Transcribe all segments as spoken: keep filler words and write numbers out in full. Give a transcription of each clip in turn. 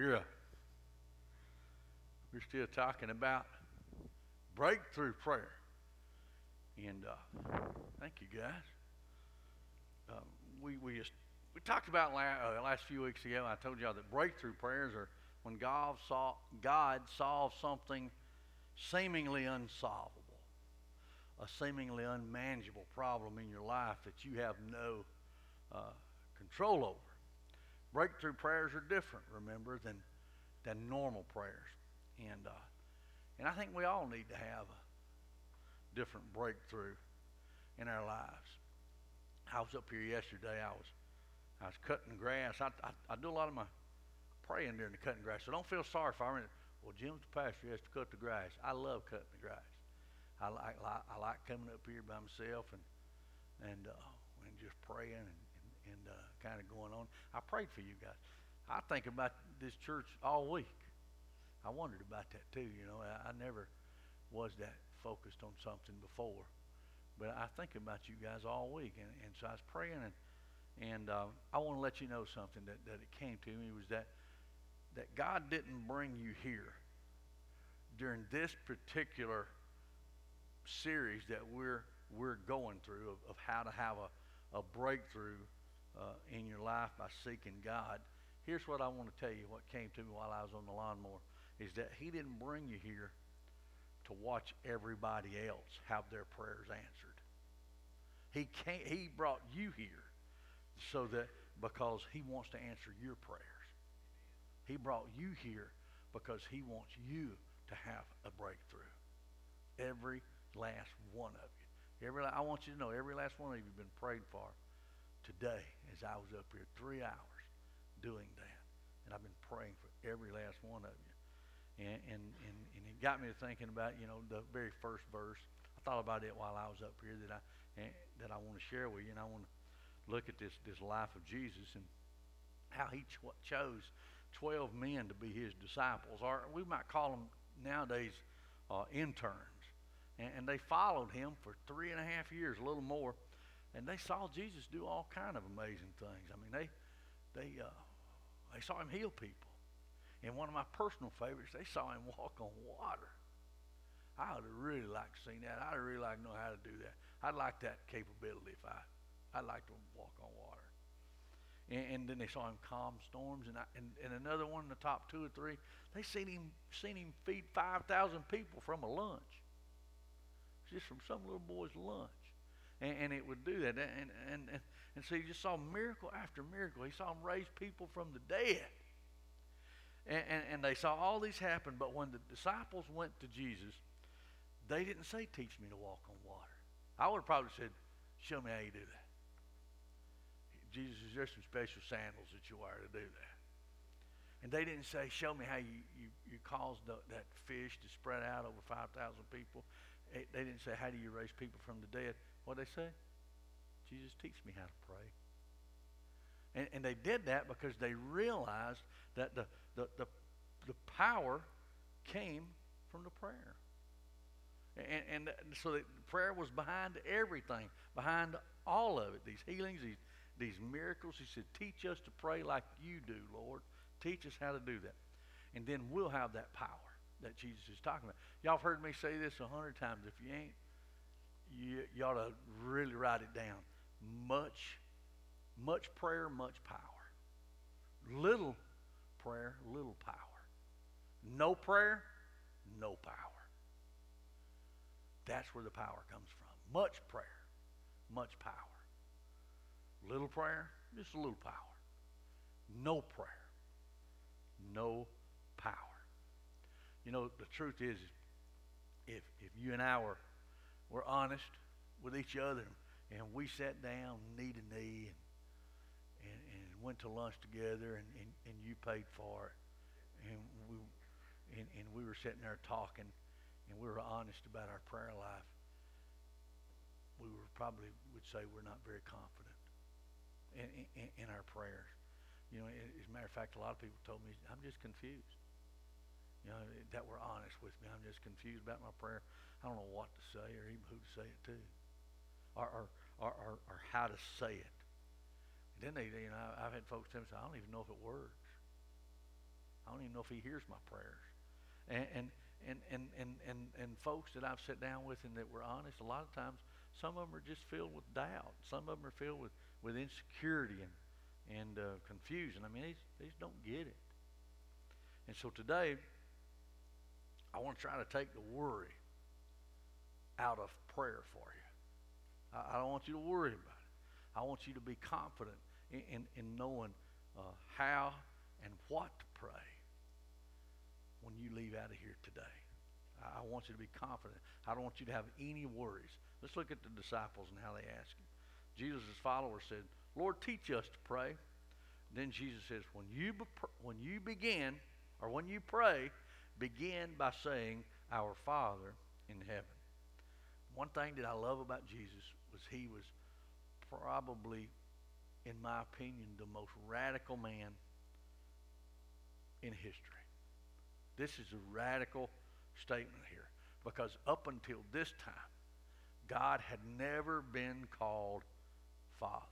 We're uh, we're still talking about breakthrough prayer, and uh, thank you guys. Uh, we we just we talked about la- uh, last few weeks ago. I told y'all that breakthrough prayers are when God sol- God solves something seemingly unsolvable, a seemingly unmanageable problem in your life that you have no uh, control over. Breakthrough prayers are different, remember, than than normal prayers, and uh, and I think we all need to have a different breakthrough in our lives. I was up here yesterday. I was I was cutting grass. I, I, I do a lot of my praying during the cutting grass, so don't feel sorry for me. Well, Jim's the pastor. He has to cut the grass. I love cutting the grass. I like, like I like coming up here by myself and and uh, and just praying and and, and uh, kind of going on. I prayed for you guys. I think about this church all week. I wondered about that too. You know, I, I never was that focused on something before, but I think about you guys all week, and, and so I was praying, and and uh, I want to let you know something that, that it came to me was that that God didn't bring you here during this particular series that we're we're going through of, of how to have a, a breakthrough uh, in your life by seeking God. Here's what I want to tell you. What came to me while I was on the lawnmower is that He didn't bring you here to watch everybody else have their prayers answered. He can't, He brought you here so that because He wants to answer your prayers. He brought you here because He wants you to have a breakthrough. Every last one of you. Every I want you to know every last one of you have been prayed for today as I was up here three hours doing that. And I've been praying for every last one of you. And, and, and, and it got me to thinking about, you know, the very first verse. I thought about it while I was up here that I and, that I want to share with you. And I want to look at this, this life of Jesus and how He ch- chose twelve men to be His disciples. Or we might call them nowadays uh, interns. And, and they followed Him for three and a half years, a little more. And they saw Jesus do all kind of amazing things. I mean, they they uh, they saw Him heal people. And one of my personal favorites, they saw Him walk on water. I would really like to see that. I'd really like to know how to do that. I'd like that capability if I, I'd like to walk on water. And, and then they saw Him calm storms. And, I, and and another one in the top two or three, they seen Him seen Him feed five thousand people from a lunch, just from some little boy's lunch. And, and it would do that. And, and, and, and so He just saw miracle after miracle. He saw Him raise people from the dead. And, and, and they saw all these happen, but when the disciples went to Jesus, they didn't say, teach me to walk on water. I would have probably said, show me how you do that. Jesus, is there some special sandals that you wear to do that? And they didn't say, show me how you, you, you caused the, that fish to spread out over five thousand people. They didn't say, how do you raise people from the dead? What did they say? Jesus, teach me how to pray. And, and they did that because they realized that the, the, the, the power came from the prayer. And, and so the prayer was behind everything, behind all of it, these healings, these, these miracles. He said, teach us to pray like you do, Lord. Teach us how to do that. And then we'll have that power that Jesus is talking about. Y'all have heard me say this a hundred times. If you ain't, you, you ought to really write it down. Much, much prayer, much power. Little prayer, little power. No prayer, no power. That's where the power comes from. Much prayer, much power. Little prayer, just a little power. No prayer, no power. You know, the truth is, if if you and I were, were honest with each other and we sat down knee to knee and And, and went to lunch together, and, and, and you paid for it, and we and, and we were sitting there talking, and we were honest about our prayer life, we were probably would say we're not very confident in, in, in our prayers. You know, as a matter of fact, a lot of people told me, I'm just confused. You know, that were honest with me. I'm just confused about my prayer. I don't know what to say or even who to say it to, or or or, or, or how to say it. Then they, you know, I've had folks tell me, I don't even know if it works. I I don't even know if he hears my prayers. And and and and and and, and folks that I've sat down with and that were honest, a lot of times some of them are just filled with doubt. Some of them are filled with, with insecurity and and uh, confusion. I mean, they, they just don't get it. And so today, I want to try to take the worry out of prayer for you. I, I don't want you to worry about it. I want you to be confident in, in, in knowing uh, how and what to pray when you leave out of here today. I, I want you to be confident. I don't want you to have any worries. Let's look at the disciples and how they asked him. Jesus' followers said, Lord, teach us to pray. Then Jesus says, when you, be, when you begin, or when you pray, begin by saying, Our Father in heaven. One thing that I love about Jesus was he was probably, in my opinion, the most radical man in history. This is a radical statement here, because up until this time, God had never been called Father.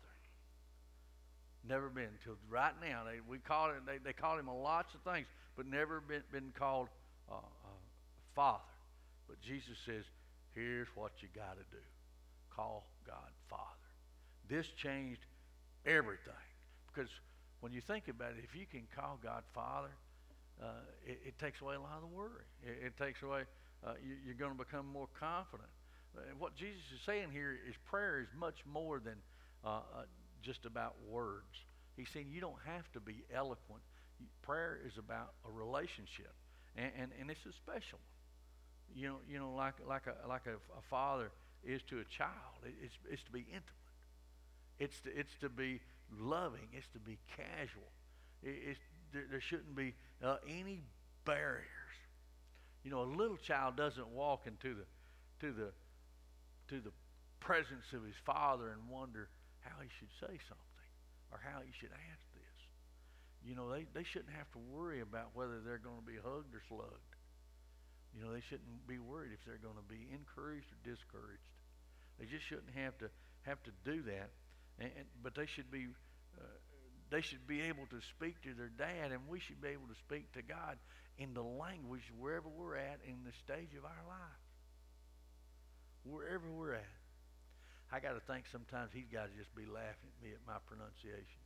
Never been until right now. They we call it. They, they call him lots of things, but never been been called uh, uh, Father. But Jesus says, "Here's what you got to do: call God Father." This changed everything, because when you think about it, if you can call God Father, uh, it, it takes away a lot of the worry. It, it takes away. Uh, you, you're going to become more confident. And what Jesus is saying here is prayer is much more than uh, uh, just about words. He's saying you don't have to be eloquent. Prayer is about a relationship, and and, and it's a special one. You know, you know, like like a like a, a father is to a child. It, it's it's to be intimate. It's to it's to be loving. It's to be casual. It, it's there, there shouldn't be uh, any barriers. You know, a little child doesn't walk into the to the to the presence of his father and wonder how he should say something or how he should ask this. You know, they, they shouldn't have to worry about whether they're going to be hugged or slugged. You know, they shouldn't be worried if they're going to be encouraged or discouraged. They just shouldn't have to have to do that. And, and, but they should be uh, they should be able to speak to their dad, and we should be able to speak to God in the language wherever we're at in the stage of our life. Wherever we're at. I got to think sometimes he's got to just be laughing at me at my pronunciations.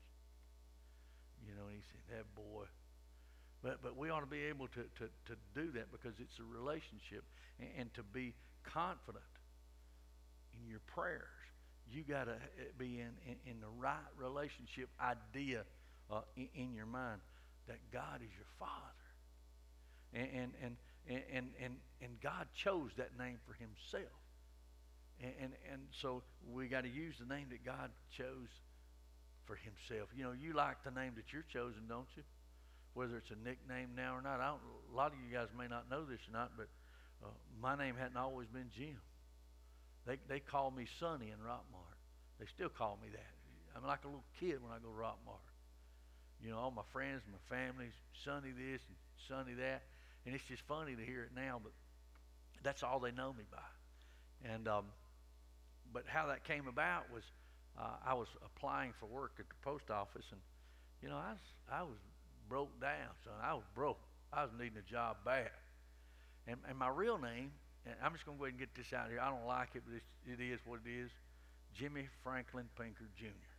You know, he said, that boy. But but we ought to be able to, to, to do that, because it's a relationship, and, and to be confident in your prayers. You got to be in, in, in the right relationship idea uh, in, in your mind that God is your Father. And and, and, and, and, and God chose that name for himself. And, and and so we got to use the name that God chose for himself. You know, you like the name that you're chosen, don't you? Whether it's a nickname now or not. I don't, a lot of you guys may not know this or not, but uh, my name hadn't always been Jim. They they call me Sonny in Rockmart. They still call me that. I'm like a little kid when I go to Rockmart. You know, all my friends, my family, Sonny this and Sonny that. And it's just funny to hear it now, but that's all they know me by. And um, but how that came about was uh, I was applying for work at the post office, and you know, I was I was broke down, son. I was broke. I was needing a job bad. And and my real name, and I'm just gonna go ahead and get this out here. I don't like it, but it's, it is what it is. Jimmy Franklin Pinker Junior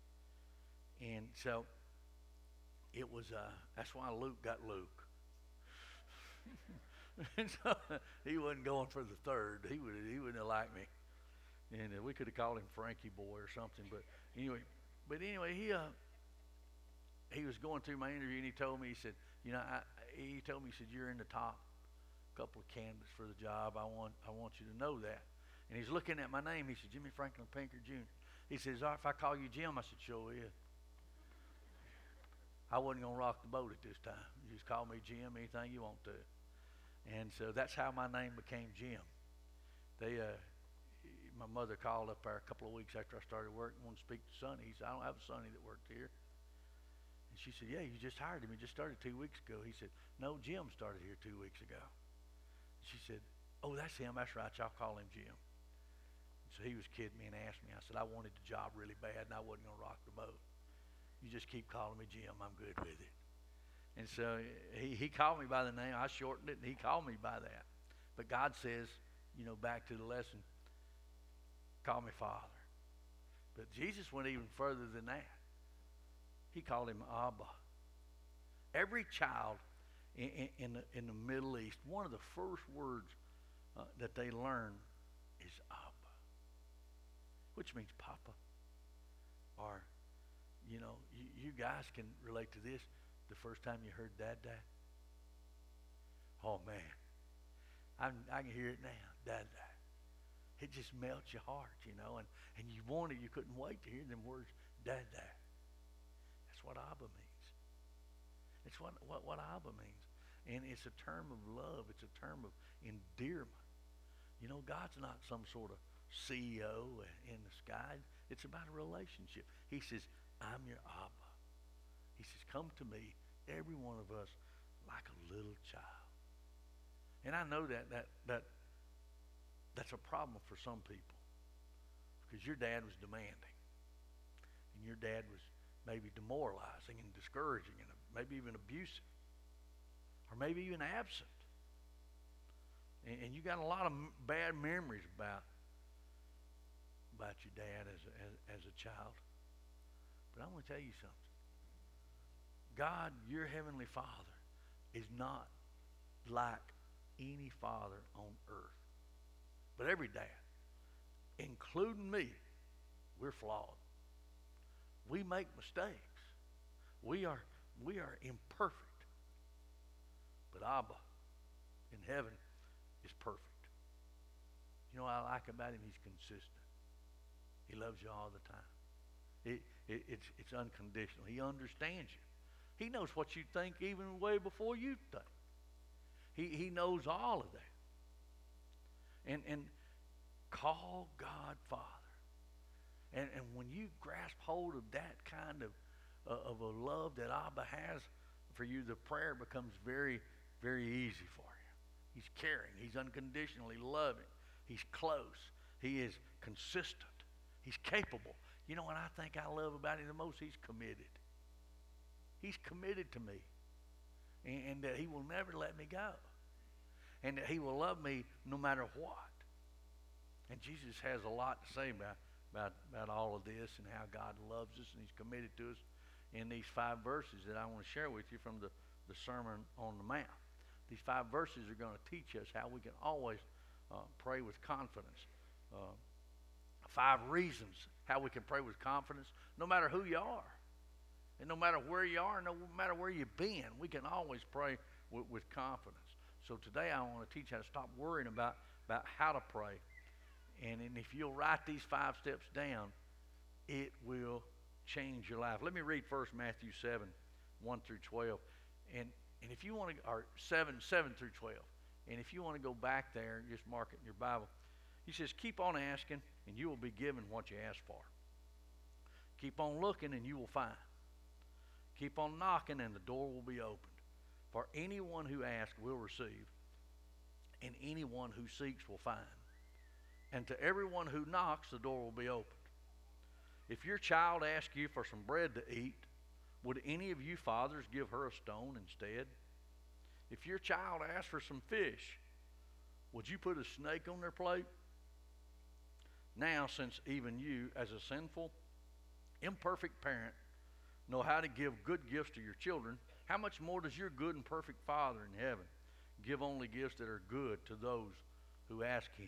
And so it was. Uh, that's why Luke got Luke. And so he wasn't going for the third. He would he wouldn't have liked me. And uh, we could have called him Frankie Boy or something. But anyway, but anyway, he uh he was going through my interview, and he told me, he said, you know, I, he told me, he said, you're in the top couple of candidates for the job. I want I want you to know that. And he's looking at my name. He said, Jimmy Franklin Pinker Junior He says, oh, if I call you Jim, I said, sure is. I wasn't gonna rock the boat at this time. You just call me Jim, anything you want to. And so that's how my name became Jim. They, uh, my mother called up there a couple of weeks after I started work and wanted to speak to Sonny. He said, I don't have a Sonny that worked here. And she said, yeah, you just hired him. He just started two weeks ago. He said, no, Jim started here two weeks ago. She said, oh, that's him. That's right. Y'all call him Jim. And so he was kidding me and asked me. I said, I wanted the job really bad, and I wasn't going to rock the boat. You just keep calling me Jim. I'm good with it. And so he, he called me by the name. I shortened it, and he called me by that. But God says, you know, back to the lesson, call me Father. But Jesus went even further than that. He called him Abba. Every child in, in, in, the, in the Middle East, one of the first words uh, that they learn is Abba, which means Papa. Or, you know, you, you guys can relate to this. The first time you heard Dad, Dad. Oh, man. I'm, I can hear it now. Dad, Dad. It just melts your heart, you know. And, and you wanted, you couldn't wait to hear them words, Dad, Dad. That's what Abba means. It's what, what, what Abba means. And it's a term of love. It's a term of endearment. You know, God's not some sort of C E O in the sky. It's about a relationship. He says, I'm your Abba. He says, come to me, every one of us, like a little child. And I know that that that that's a problem for some people, because your dad was demanding, and your dad was maybe demoralizing and discouraging and maybe even abusive, or maybe even absent. And, and you got a lot of m- bad memories about about your dad as a, as, as a child. But I'm going to tell you something. God, your heavenly Father, is not like any father on earth. But every dad, including me, we're flawed. We make mistakes. We are we are imperfect. But Abba in heaven is perfect. You know what I like about him? He's consistent. He loves you all the time. It, it, it's, it's unconditional. He understands you. He knows what you think even way before you think. He, he knows all of that. And, and call God Father. And, and when you grasp hold of that kind of, uh, of a love that Abba has for you, the prayer becomes very, very easy for you. He's caring. He's unconditionally loving. He's close. He is consistent. He's capable. You know what I think I love about him the most? He's committed. He's committed to me. And, and that he will never let me go. And that he will love me no matter what. And Jesus has a lot to say about, about, about all of this and how God loves us and he's committed to us in these five verses that I want to share with you from the, the Sermon on the Mount. These five verses are going to teach us how we can always uh, pray with confidence. Uh, five reasons how we can pray with confidence no matter who you are. And no matter where you are, no matter where you've been, we can always pray with, with confidence. So today I want to teach you how to stop worrying about, about how to pray. And, and if you'll write these five steps down, it will change your life. Let me read first Matthew seven, one through twelve. And, and if you want to, or seven, seven through twelve. And if you want to go back there and just mark it in your Bible, he says, keep on asking and you will be given what you ask for. Keep on looking and you will find. Keep on knocking and the door will be opened. For anyone who asks will receive, and anyone who seeks will find. And to everyone who knocks, the door will be opened. If your child asks you for some bread to eat, would any of you fathers give her a stone instead? If your child asks for some fish, would you put a snake on their plate? Now, since even you, as a sinful, imperfect parent, know how to give good gifts to your children, how much more does your good and perfect Father in heaven give only gifts that are good to those who ask him?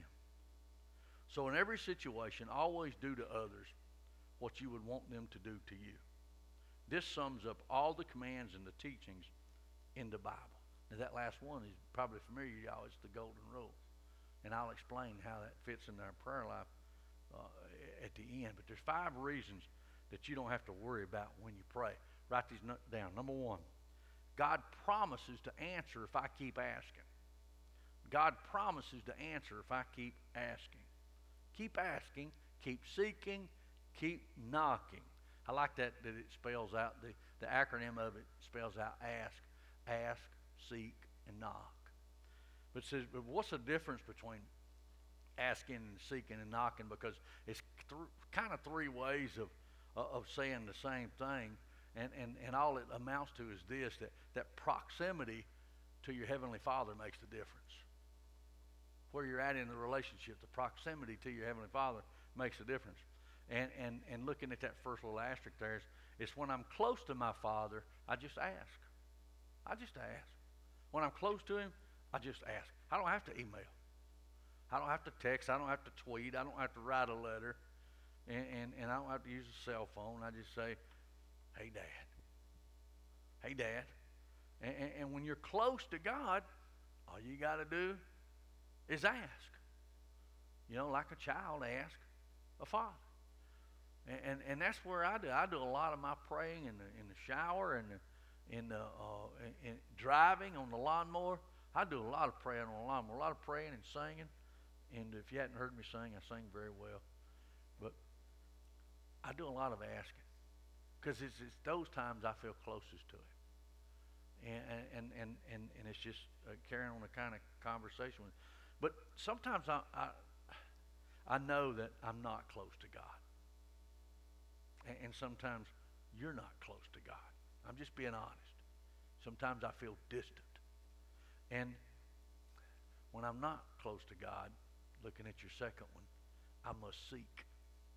So in every situation, always do to others what you would want them to do to you. This sums up all the commands and the teachings in the Bible. Now that last one is probably familiar to y'all. It's the golden rule. And I'll explain how that fits in our prayer life uh, at the end. But there's five reasons that you don't have to worry about when you pray. Write these down. Number one, God promises to answer if I keep asking. God promises to answer if I keep asking. Keep asking, keep seeking, keep knocking. I like that that it spells out, the, the acronym of it spells out ask, ask, seek, and knock. But it says, but what's the difference between asking and seeking and knocking? Because it's th- kind of three ways of, uh, of saying the same thing. And, and, and all it amounts to is this, that, that proximity to your Heavenly Father makes the difference. Where you're at in the relationship, the proximity to your Heavenly Father makes a difference. And, and, and looking at that first little asterisk there, it's, it's when I'm close to my Father, I just ask. I just ask. When I'm close to Him, I just ask. I don't have to email. I don't have to text. I don't have to tweet. I don't have to write a letter. And, and, and I don't have to use a cell phone. I just say, hey, Dad. Hey, Dad. And, and, and when you're close to God, all you got to do is ask. You know, like a child asks a father. And, and and that's where I do. I do a lot of my praying in the in the shower and the, in the uh, in, in driving on the lawnmower. I do a lot of praying on the lawnmower, a lot of praying and singing. And if you hadn't heard me sing, I sing very well. But I do a lot of asking because it's, it's those times I feel closest to Him. And and and and, and it's just uh, carrying on a kind of conversation with Him. But sometimes I, I I know that I'm not close to God. And, and sometimes you're not close to God. I'm just being honest. Sometimes I feel distant. And when I'm not close to God, looking at your second one, I must seek.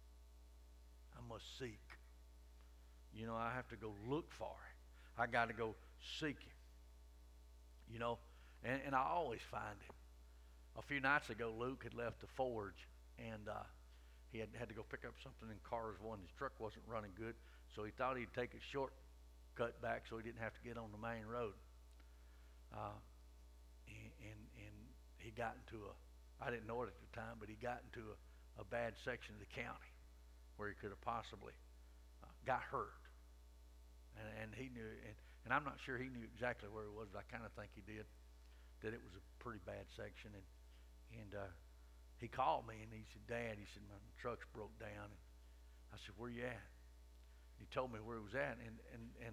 I must seek. You know, I have to go look for Him. I got to go seek Him. You know, and, and I always find Him. A few nights ago, Luke had left the forge, and uh, he had, had to go pick up something in Carsville, and his truck wasn't running good, so he thought he'd take a shortcut back so he didn't have to get on the main road. Uh, and, and, and he got into a, I didn't know it at the time, but he got into a, a bad section of the county where he could have possibly uh, got hurt. And, and he knew, and, and I'm not sure he knew exactly where it was, but I kind of think he did, that it was a pretty bad section. And And uh, he called me and he said, Dad, he said, my truck's broke down. And I said, where you at? He told me where he was at. And, and, and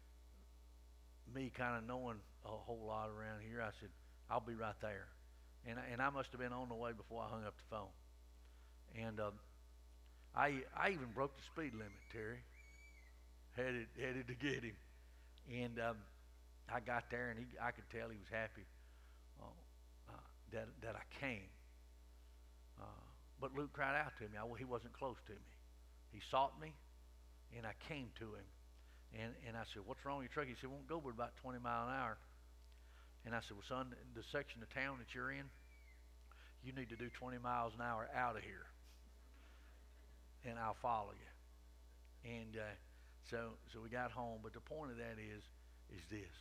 me kind of knowing a whole lot around here, I said, I'll be right there. And I, and I must have been on the way before I hung up the phone. And uh, I I even broke the speed limit, Terry. Headed, headed to get him. And um, I got there and he, I could tell he was happy. Uh, Uh, that that I came. Uh, but Luke cried out to me. I, he wasn't close to me. He sought me, and I came to him. And, and I said, what's wrong with your truck? He said, it won't go but about twenty miles an hour. And I said, well, son, the section of town that you're in, you need to do twenty miles an hour out of here, and I'll follow you. And uh, so so we got home. But the point of that is, is this.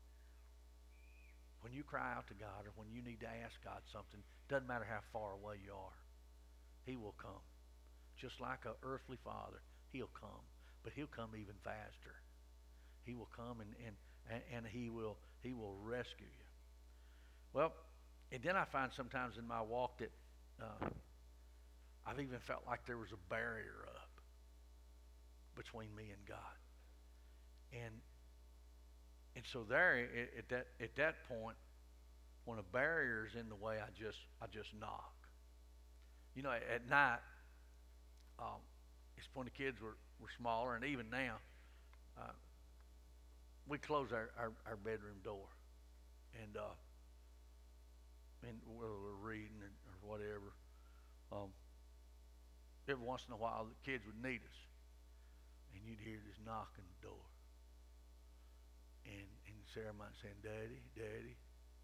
When you cry out to God or when you need to ask God something, doesn't matter how far away you are, He will come. Just like an earthly father, He'll come. But He'll come even faster. He will come and, and, and He will He will rescue you. Well, and then I find sometimes in my walk that uh, I've even felt like there was a barrier up between me and God. And And so there, at that at that point, when a barrier's in the way, I just I just knock. You know, at night, um, it's when the kids were, were smaller, and even now, uh, we close our, our, our bedroom door, and uh, and whether we're reading or, or whatever, um, every once in a while the kids would need us, and you'd hear this knock on the door. And, and Sarah might say, Daddy, Daddy.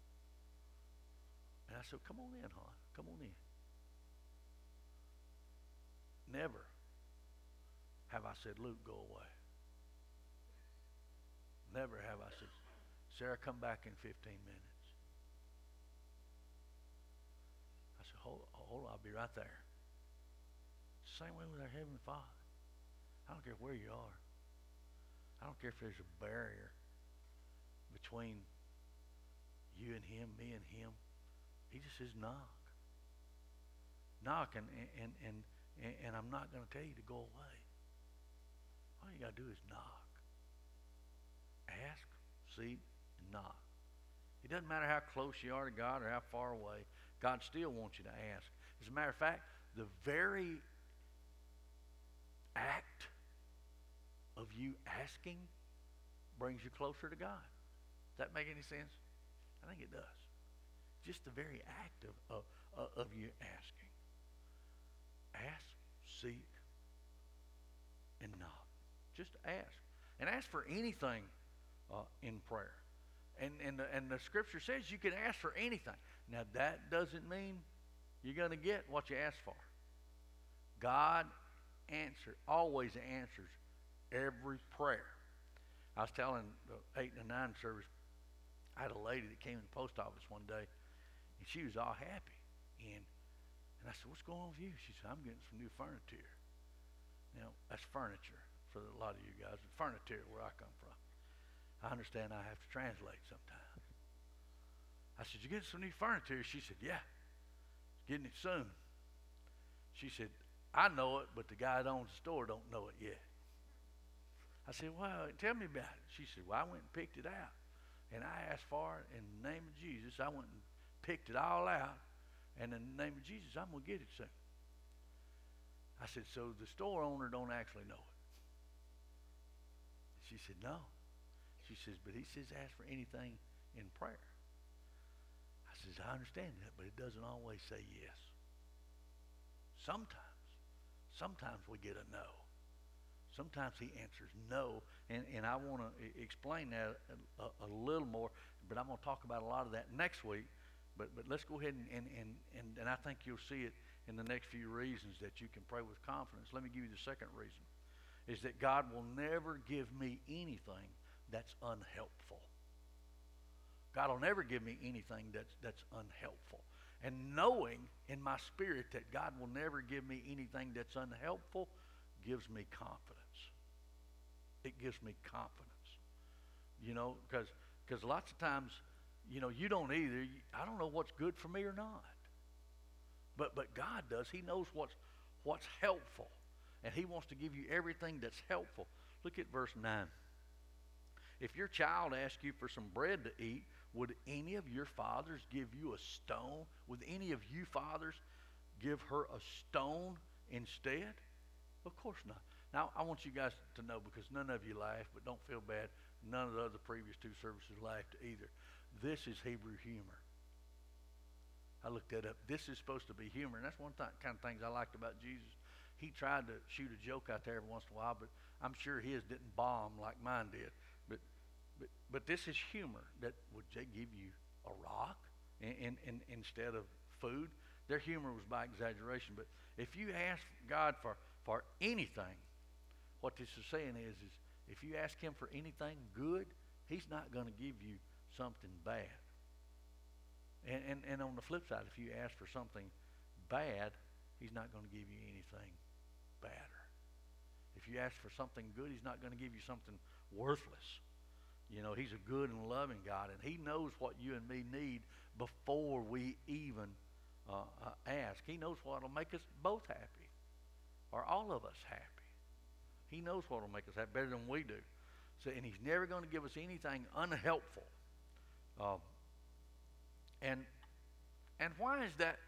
And I said, come on in, hon. Come on in. Never have I said, Luke, go away. Never have I said, Sarah, come back in fifteen minutes. I said, hold, hold on, I'll be right there. Same way with our Heavenly Father. I don't care where you are. I don't care if there's a barrier between you and Him, me and Him. He just says knock. Knock, and and and, and, and I'm not going to tell you to go away. All you got to do is knock. Ask, seek, and knock. It doesn't matter how close you are to God or how far away. God still wants you to ask. As a matter of fact, the very act of you asking brings you closer to God. Does that make any sense? I think it does. Just the very act of, of, of you asking. Ask, seek, and knock. Just ask. And ask for anything uh, in prayer. And, and, the, and the scripture says you can ask for anything. Now, that doesn't mean you're going to get what you ask for. God answer, always answers every prayer. I was telling the eight and the nine service, I had a lady that came in the post office one day, and she was all happy. And, and I said, what's going on with you? She said, I'm getting some new furniture. Now, that's furniture for a lot of you guys. It's furniture where I come from. I understand I have to translate sometimes. I said, you getting some new furniture? She said, yeah, getting it soon. She said, I know it, but the guy that owns the store don't know it yet. I said, well, tell me about it. She said, well, I went and picked it out. And I asked for it in the name of Jesus. I went and picked it all out. And in the name of Jesus, I'm going to get it soon. I said, so the store owner don't actually know it? She said, no. She says, but he says ask for anything in prayer. I says, I understand that, but it doesn't always say yes. Sometimes, sometimes we get a no. Sometimes he answers no, and, and I want to explain that a, a, a little more, but I'm going to talk about a lot of that next week. But but let's go ahead and, and, and, and, and I think you'll see it in the next few reasons that you can pray with confidence. Let me give you the second reason, is that God will never give me anything that's unhelpful. God will never give me anything that's that's unhelpful. And knowing in my spirit that God will never give me anything that's unhelpful gives me confidence. It gives me confidence. You know, because because lots of times, you know, you don't either. I don't know what's good for me or not. But but God does. He knows what's what's helpful. And he wants to give you everything that's helpful. Look at verse nine. If your child asks you for some bread to eat, would any of your fathers give you a stone? Would any of you fathers give her a stone instead? Of course not. Now, I want you guys to know, because none of you laughed, but don't feel bad. None of the other previous two services laughed either. This is Hebrew humor. I looked that up. This is supposed to be humor, and that's one th- kind of things I liked about Jesus. He tried to shoot a joke out there every once in a while, but I'm sure his didn't bomb like mine did. But but but this is humor. That would they give you a rock in, in, in, instead of food? Their humor was by exaggeration. But if you ask God for, for anything, what this is saying is, is if you ask him for anything good, he's not going to give you something bad. And, and and on the flip side, if you ask for something bad, he's not going to give you anything badder. If you ask for something good, he's not going to give you something worthless. You know, he's a good and loving God, and he knows what you and me need before we even uh, uh, ask. He knows what will make us both happy, or all of us happy. He knows what will make us happy better than we do. So, and he's never going to give us anything unhelpful. Uh, and and why is that?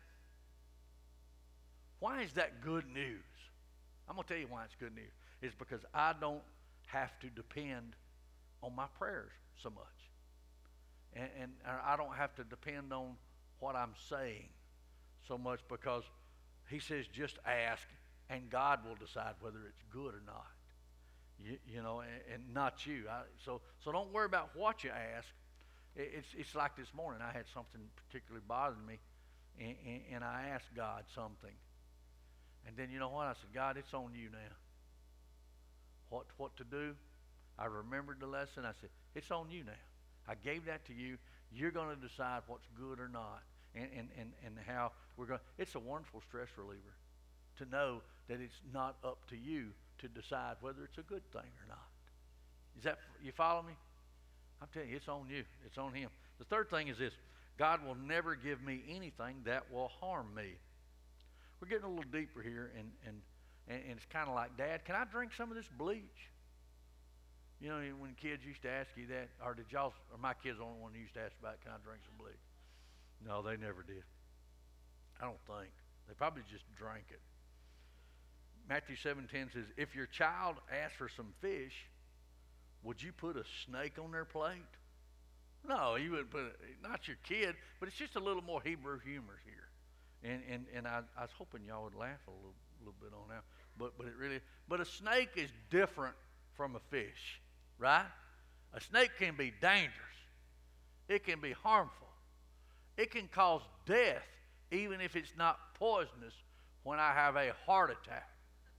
Why is that good news? I'm going to tell you why it's good news. It's because I don't have to depend on my prayers so much. And, and I don't have to depend on what I'm saying so much, because he says just ask and God will decide whether it's good or not. You, you know, and, and not you. I, so so don't worry about what you ask. It, it's it's like this morning. I had something particularly bothering me, and, and, and I asked God something. And then you know what? I said, God, it's on you now. What what to do? I remembered the lesson. I said, it's on you now. I gave that to you. You're going to decide what's good or not, and and, and, and how we're going. It's a wonderful stress reliever to know that it's not up to you to decide whether it's a good thing or not. Is that, you follow me? I'm telling you, it's on you. It's on him. The third thing is this: God will never give me anything that will harm me. We're getting a little deeper here, and and, and it's kind of like, Dad, can I drink some of this bleach? You know, when kids used to ask you that, or did y'all, or my kids the only one who used to ask about, can I drink some bleach? No, they never did. I don't think. They probably just drank it. Matthew seven ten says, if your child asks for some fish, would you put a snake on their plate? No, you wouldn't put it, not your kid, but it's just a little more Hebrew humor here. And and, and I, I was hoping y'all would laugh a little, little bit on that. But but it really but a snake is different from a fish, right? A snake can be dangerous. It can be harmful. It can cause death, even if it's not poisonous, when I have a heart attack.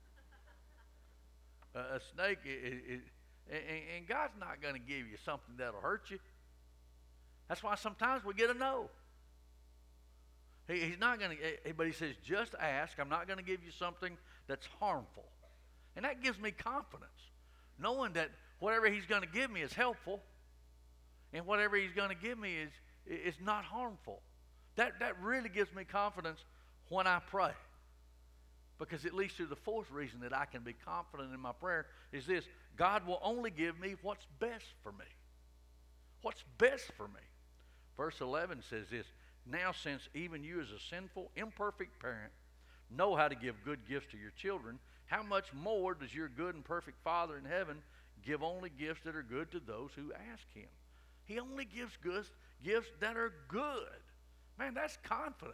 Uh, a snake, it, it, it, and, and God's not going to give you something that'll hurt you. That's why sometimes we get a no. He, he's not going to, but he says, just ask. I'm not going to give you something that's harmful. And that gives me confidence, knowing that whatever he's going to give me is helpful, and whatever he's going to give me is, is not harmful. That, that really gives me confidence when I pray. Because it leads to the fourth reason that I can be confident in my prayer is this: God will only give me what's best for me. What's best for me. Verse eleven says this: now since even you as a sinful, imperfect parent know how to give good gifts to your children, how much more does your good and perfect Father in heaven give only gifts that are good to those who ask him? He only gives gifts, gifts that are good. Man, that's confident.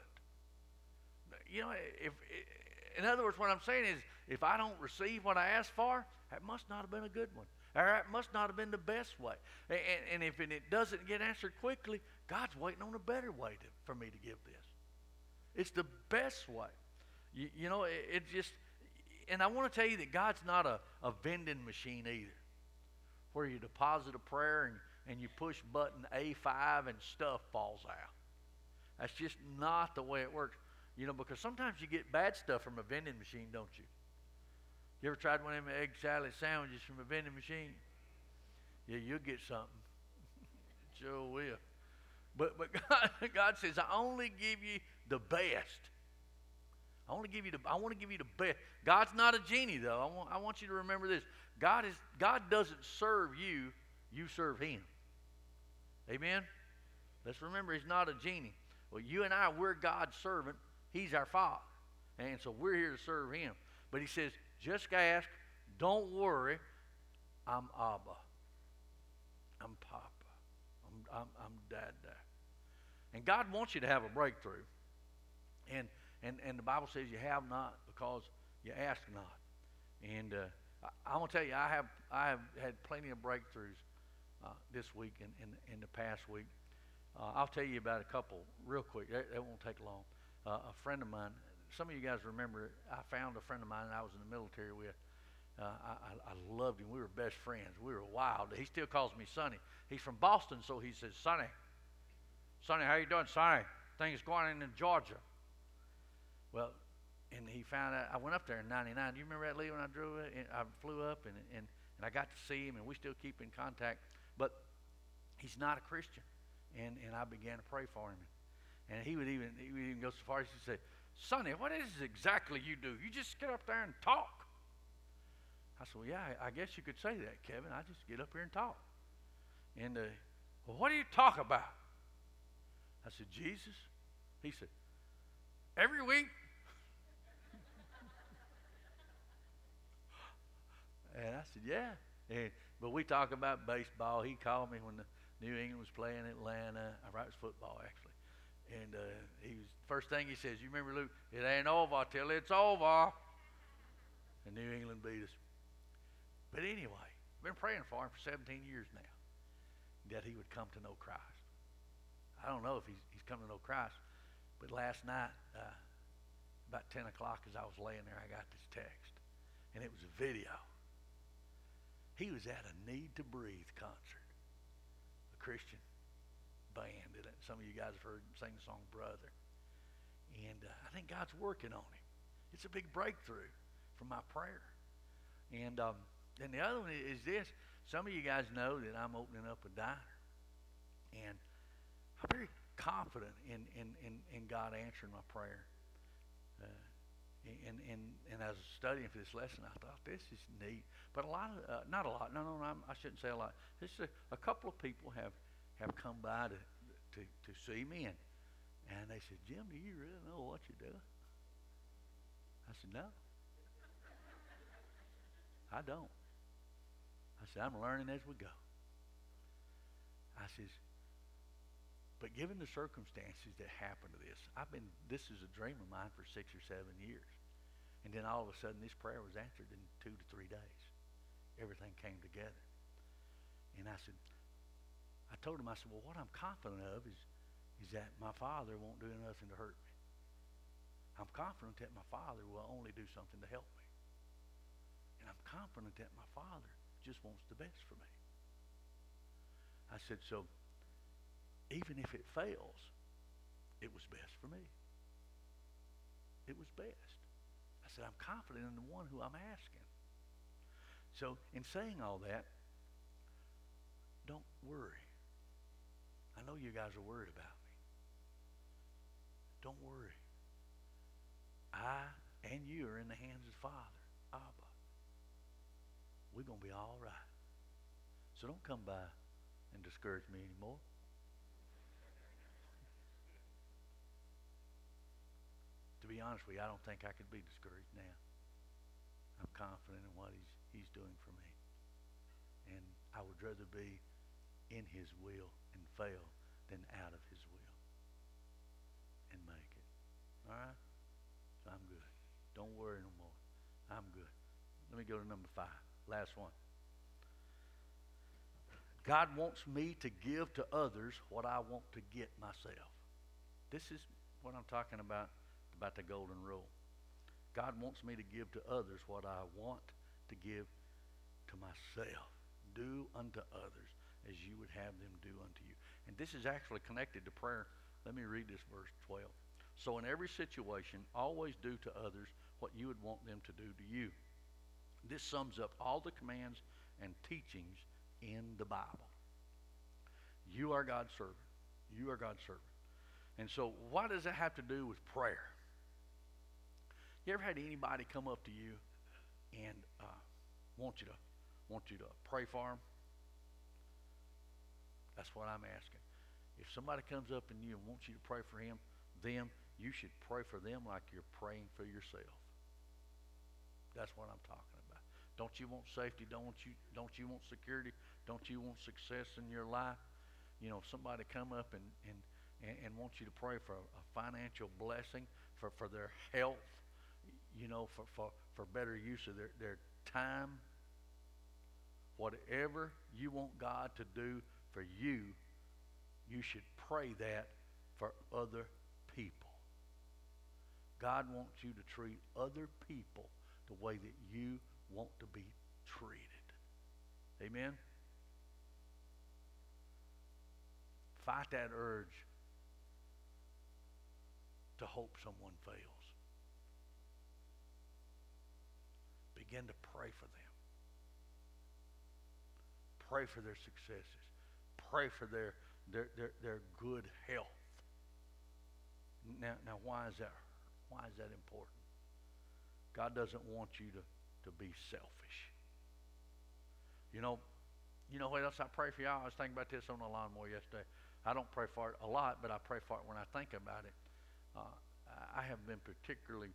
You know, if, in other words, what I'm saying is, if I don't receive what I asked for, that must not have been a good one. Or that must not have been the best way. And, and if it doesn't get answered quickly, God's waiting on a better way to, for me to give this. It's the best way. You, you know, it, it just, and I want to tell you that God's not a, a vending machine either, where you deposit a prayer and, and you push button A five and stuff falls out. That's just not the way it works. You know, because sometimes you get bad stuff from a vending machine, don't you? You ever tried one of them egg salad sandwiches from a vending machine? Yeah, you'll get something. Sure will. But but God, God says, I only give you the best. I only give you the I want to give you the best. God's not a genie, though. I want I want you to remember this. God is God doesn't serve you, you serve him. Amen? Let's remember, he's not a genie. Well, you and I, we're God's servant. He's our Father. And so we're here to serve him. But he says, just ask. Don't worry. I'm Abba. I'm Papa. I'm, I'm, I'm Dada. And God wants you to have a breakthrough. And, and, and the Bible says you have not because you ask not. And uh, I, I'm going to tell you, I have, I have had plenty of breakthroughs uh, this week and in, in the past week. Uh, I'll tell you about a couple real quick. That, that won't take long. Uh, a friend of mine, some of you guys remember, I found a friend of mine that I was in the military with. Uh, I, I, I loved him. We were best friends. We were wild. He still calls me Sonny. He's from Boston, so he says, Sonny. Sonny, how you doing, Sonny? Things going on in Georgia. Well, and he found out, I went up there in ninety-nine. Do you remember that, Lee, when I drove it? I flew up, and, and, and I got to see him, and we still keep in contact. But he's not a Christian. And, and I began to pray for him. And he would even he would even go so far as to say, Sonny, what is it exactly you do? You just get up there and talk. I said, well, yeah, I guess you could say that, Kevin. I just get up here and talk. And, uh, well, what do you talk about? I said, Jesus. He said, every week? And I said, yeah. And, but we talk about baseball. He called me when the New England was playing Atlanta. I right, it was football, actually. And uh, he was first thing he says, you remember, Luke, it ain't over till it's over. And New England beat us. But anyway, I've been praying for him for seventeen years now, that he would come to know Christ. I don't know if he's, he's come to know Christ, but last night, uh, about ten o'clock as I was laying there, I got this text. And it was a video. He was at a Need to Breathe concert. A Christian band that some of you guys have heard sing the song Brother. And uh, I think God's working on him. It's a big breakthrough from my prayer. And um, then the other one is this. Some of you guys know that I'm opening up a diner. And I'm very confident in, in, in, in God answering my prayer. Uh, and, and, and as I was studying for this lesson, I thought, this is neat. But a lot of, uh, not a lot, no, no, no, I shouldn't say a lot. Just a, a couple of people have have come by to, to, to see me, and, and they said, Jim, do you really know what you're doing? I said, no. I don't. I said, I'm learning as we go. I says, but given the circumstances that happened to this, I've been, this is a dream of mine for six or seven years. And then all of a sudden, this prayer was answered in two to three days. Everything came together. And I said, I told him, I said, well, what I'm confident of is, is that my Father won't do nothing to hurt me. I'm confident that my Father will only do something to help me. And I'm confident that my Father just wants the best for me. I said, so even if it fails, it was best for me. It was best. I said, I'm confident in the one who I'm asking. So in saying all that, don't worry. I know you guys are worried about me. Don't worry. I and you are in the hands of Father, Abba. We're going to be all right. So don't come by and discourage me anymore. To be honest with you, I don't think I could be discouraged now. I'm confident in what he's, he's doing for me. And I would rather be in his will and fail than out of his will and make it. All right? So I'm good. Don't worry no more. I'm good. Let me go to number five. Last one. God wants me to give to others what I want to get myself. This is what I'm talking about, about the golden rule. God wants me to give to others what I want to give to myself. Do unto others as you would have them do unto you. And this is actually connected to prayer. Let me read this verse twelve. So in every situation, always do to others what you would want them to do to you. This sums up all the commands and teachings in the Bible. You are God's servant. You are God's servant. And so what does that have to do with prayer? You ever had anybody come up to you and uh, want you to want you to pray for them? That's what I'm asking. If somebody comes up and you and wants you to pray for him, them, you should pray for them like you're praying for yourself. That's what I'm talking about. Don't you want safety? Don't you don't you want security? Don't you want success in your life? You know, if somebody come up and and, and, and wants you to pray for a, a financial blessing, for, for their health, you know, for, for, for better use of their, their time, whatever you want God to do for you, you should pray that for other people. God wants you to treat other people the way that you want to be treated. Amen? Fight that urge to hope someone fails. Begin to pray for them. Pray for their successes. Pray for their their their, their good health. Now, now why is that why is that important? God doesn't want you to, to be selfish. You know, you know what else I pray for y'all? I was thinking about this on the lawnmower yesterday. I don't pray for it a lot, but I pray for it when I think about it. Uh, I have been particularly,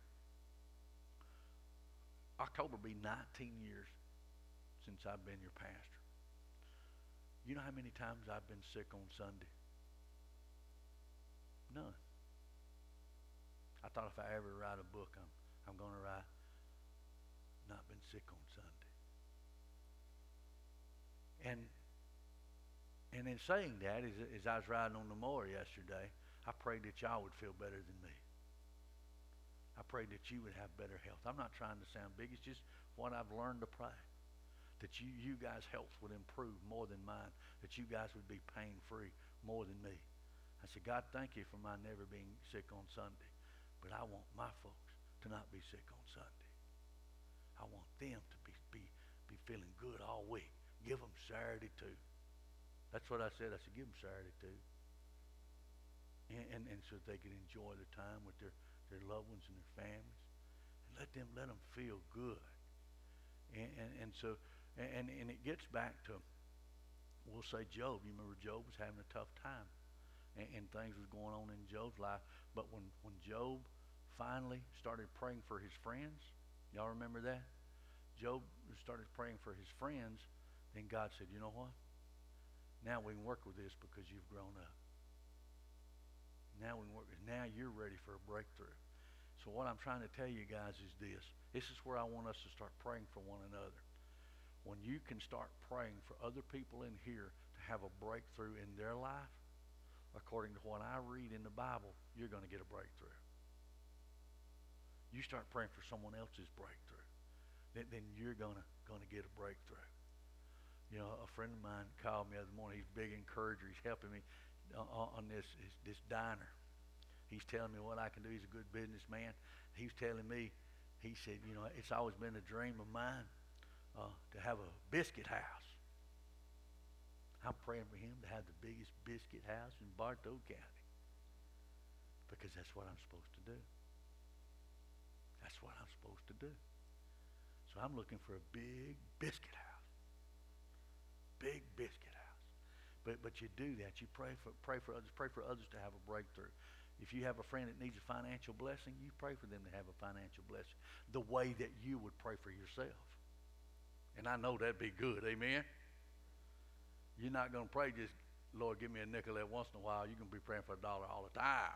October will be nineteen years since I've been your pastor. You know how many times I've been sick on Sunday? None. I thought if I ever write a book, I'm, I'm going to write, not been sick on Sunday. And and in saying that, as, as I was riding on the mower yesterday, I prayed that y'all would feel better than me. I prayed that you would have better health. I'm not trying to sound big. It's just what I've learned to pray. That you, you guys' health would improve more than mine. That you guys would be pain-free more than me. I said, God, thank you for my never being sick on Sunday. But I want my folks to not be sick on Sunday. I want them to be, be, be feeling good all week. Give them Saturday too. That's what I said. I said, give them Saturday too. And, and, and so that they can enjoy their time with their, their loved ones and their families. And let them let them feel good. And, and, and so, and, and it gets back to, we'll say Job. You remember Job was having a tough time. And, and things was going on in Job's life. But when, when Job finally started praying for his friends, y'all remember that? Job started praying for his friends, then God said, you know what? Now we can work with this because you've grown up. Now we can work. Now you're ready for a breakthrough. So what I'm trying to tell you guys is this. This is where I want us to start praying for one another. When you can start praying for other people in here to have a breakthrough in their life, according to what I read in the Bible, you're going to get a breakthrough. You start praying for someone else's breakthrough, then, then you're going to going to get a breakthrough. You know, a friend of mine called me the other morning. He's a big encourager. He's helping me on this this diner. He's telling me what I can do. He's a good businessman. He was telling me, he said, you know, it's always been a dream of mine uh, to have a biscuit house. I'm praying for him to have the biggest biscuit house in Bartow County, because that's what I'm supposed to do. That's what I'm supposed to do. So I'm looking for a big biscuit house. Big biscuit house. But but you do that. You pray for pray for others. Pray for others to have a breakthrough. If you have a friend that needs a financial blessing, you pray for them to have a financial blessing the way that you would pray for yourself. And I know that'd be good. Amen? You're not going to pray just, Lord, give me a nickel every once in a while. You're going to be praying for a dollar all the time.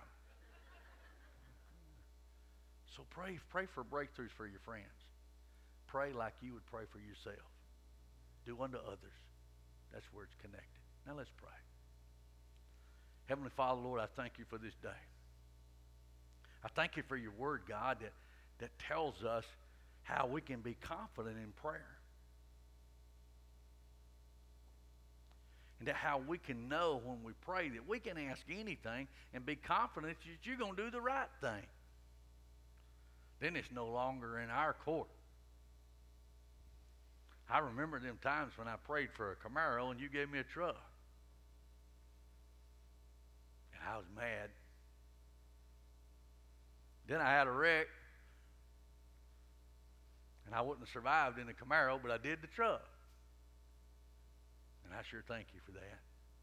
So pray, pray for breakthroughs for your friends. Pray like you would pray for yourself. Do unto others. That's where it's connected. Now let's pray. Heavenly Father, Lord, I thank you for this day. I thank you for your word, God, that, that tells us how we can be confident in prayer. And that how we can know when we pray that we can ask anything and be confident that you're going to do the right thing. Then it's no longer in our court. I remember them times when I prayed for a Camaro and you gave me a truck. And I was mad. Then I had a wreck. And I wouldn't have survived in the Camaro, but I did the truck. And I sure thank you for that.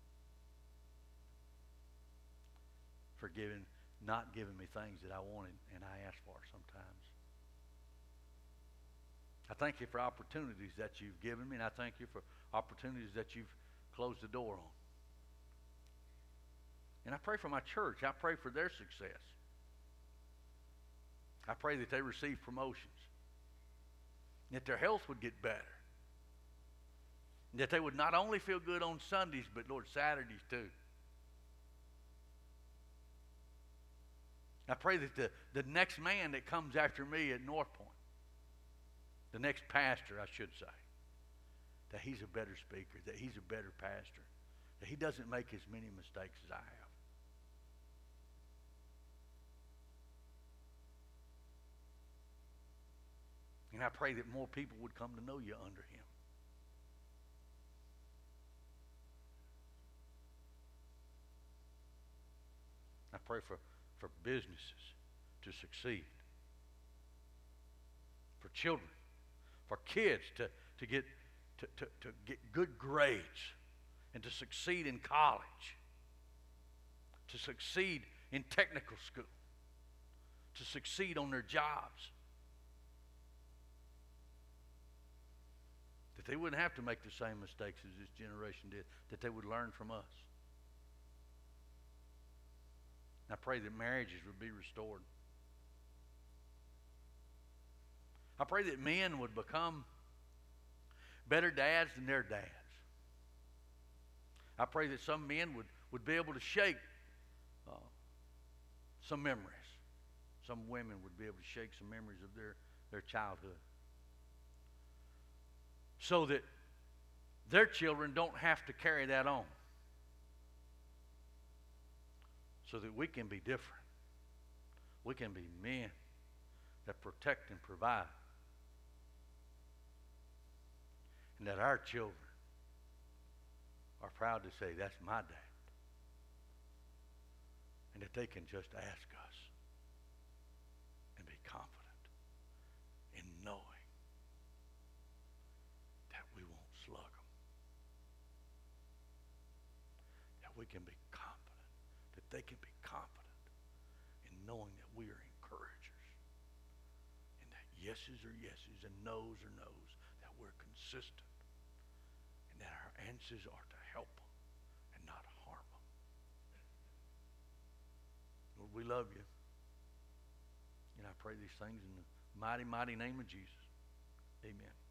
For giving, not giving me things that I wanted and I asked for sometimes. I thank you for opportunities that you've given me, and I thank you for opportunities that you've closed the door on. And I pray for my church. I pray for their success. I pray that they receive promotions, that their health would get better, and that they would not only feel good on Sundays, but, Lord, Saturdays too. I pray that the, the next man that comes after me at North Point, the next pastor, I should say, that he's a better speaker, that he's a better pastor, that he doesn't make as many mistakes as I have. And I pray that more people would come to know you under him. I pray for, for businesses to succeed, for children, for kids to, to, get, to, to, to get good grades and to succeed in college, to succeed in technical school, to succeed on their jobs. That they wouldn't have to make the same mistakes as this generation did, that they would learn from us. I pray that marriages would be restored. I pray that men would become better dads than their dads. I pray that some men would, would be able to shake uh, some memories. Some women would be able to shake some memories of their, their childhood, so that their children don't have to carry that on. So that we can be different. We can be men that protect and provide. And that our children are proud to say, that's my dad. And that they can just ask us and be confident in knowing that we won't slug them. That we can be confident, that they can be confident in knowing that we are encouragers. And that yeses are yeses and noes are noes, that we're consistent, and that our answers are to help them and not harm them. Lord, we love you. And I pray these things in the mighty, mighty name of Jesus. Amen.